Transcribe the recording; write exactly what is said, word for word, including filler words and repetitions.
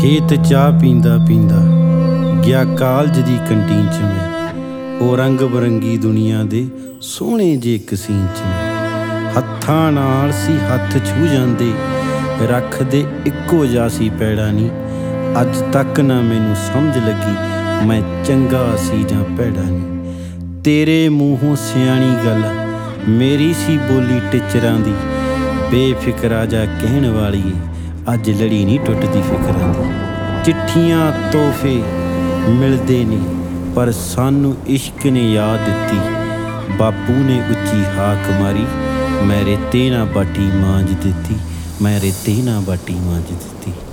ਖੇਤ ਚਾਹ ਪੀਂਦਾ ਪੀਂਦਾ ਗਿਆ ਕਾਲਜ ਦੀ ਕੰਟੀਨ 'ਚ ਮੈਂ। ਉਹ ਰੰਗ ਬਰੰਗੀ ਦੁਨੀਆ ਦੇ ਸੋਹਣੇ ਜੇ ਇੱਕ ਸੀਨ 'ਚ ਮੈਂ। ਹੱਥਾਂ ਨਾਲ ਸੀ ਹੱਥ ਛੂ ਜਾਂਦੇ, ਰੱਖਦੇ ਇੱਕੋ ਜਿਹਾ ਸੀ ਪੈੜਾ ਨੀ। ਅੱਜ ਤੱਕ ਨਾ ਮੈਨੂੰ ਸਮਝ ਲੱਗੀ ਮੈਂ ਚੰਗਾ ਸੀ ਜਾਂ ਭੈੜਾ ਨੀ। ਤੇਰੇ ਮੂੰਹੋਂ ਸਿਆਣੀ ਗੱਲ ਮੇਰੀ ਸੀ ਬੋਲੀ ਟਿਚਰਾਂ ਦੀ, ਬੇਫਿਕਰਾ ਜਾ ਕਹਿਣ ਵਾਲੀਏ ਅੱਜ ਲੜੀ ਨਹੀਂ ਟੁੱਟਦੀ ਫਿਕਰਾਂ ਦੀ। ਚਿੱਠੀਆਂ ਤੋਹਫੇ ਮਿਲਦੇ ਨੇ ਪਰ ਸਾਨੂੰ ਇਸ਼ਕ ਨੇ ਯਾਦ ਦਿੱਤੀ। ਬਾਪੂ ਨੇ ਉੱਚੀ ਹਾਕ ਮਾਰੀ, ਮੈਂ ਰੇਤੇ ਨਾ ਬਾਟੀ ਮਾਂਜ ਦਿੱਤੀ, ਮੈਂ ਰੇਤੇ ਨਾ ਬਾਟੀ ਮਾਂਜ ਦਿੱਤੀ।